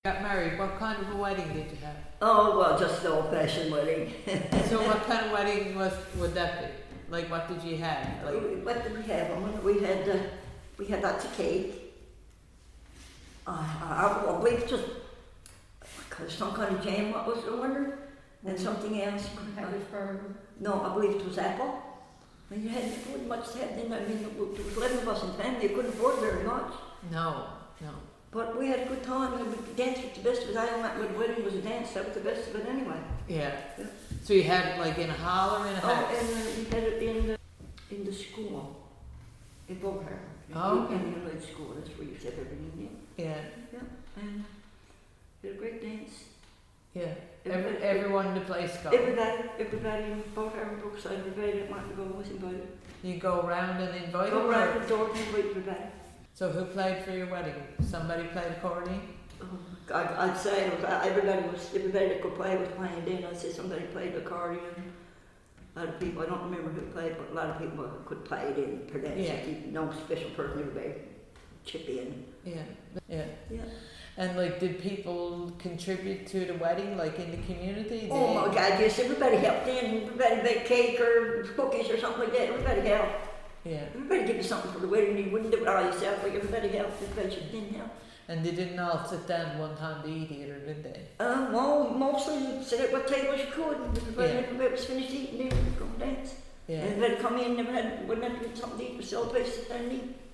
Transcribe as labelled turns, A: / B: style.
A: Got married, what kind of a wedding did you have?
B: Oh, well, just an old-fashioned wedding.
A: So what kind of wedding would that be? Like, what did you have? Like,
B: What did we have? We had lots of cake. I believe just some kind of jam, what was it, I wonder? And something else. No, I believe it was apple. And you hadn't much to have then. I mean, there was 11 of us in family, you couldn't afford very much.
A: no.
B: But we had a good time, and we danced with the best of it. I on that wedding was a dance, that was the best of it anyway.
A: Yeah.
B: Yeah.
A: So you had it like in a hall or in a house?
B: And we had it in the school, in Boghar.
A: Oh, okay.
B: In the United School, that's where you said everything in.
A: Yeah.
B: Yeah, and we had a great dance.
A: Yeah. Everyone in the place got.
B: Everybody in Boghar and Brookside, everybody that wanted to go was invited.
A: You go around and invite
B: Go
A: them?
B: around the door and invite everybody.
A: So who played for your wedding? Somebody played accordion?
B: I'd say everybody that could play was playing then. I'd say somebody played accordion. A lot of people, I don't remember who played, but a lot of people could play it in per dance.
A: Yeah.
B: No special person, everybody chip in.
A: Yeah.
B: Yeah.
A: And like, did people contribute to the wedding, like in the community?
B: Oh my God, yes, everybody helped in. Everybody made cake or cookies or something like that. Everybody helped.
A: Yeah.
B: Everybody give you something for the wedding. You wouldn't do it all yourself, like everybody helped. Everybody chipped in help.
A: And they didn't all sit down one time to eat either, did they?
B: Well, mostly you sit at what tables you could. Everybody was finished eating, they would go and dance.
A: Yeah.
B: And everybody come in, wouldn't have to get something to eat, but still a place to sit down and eat.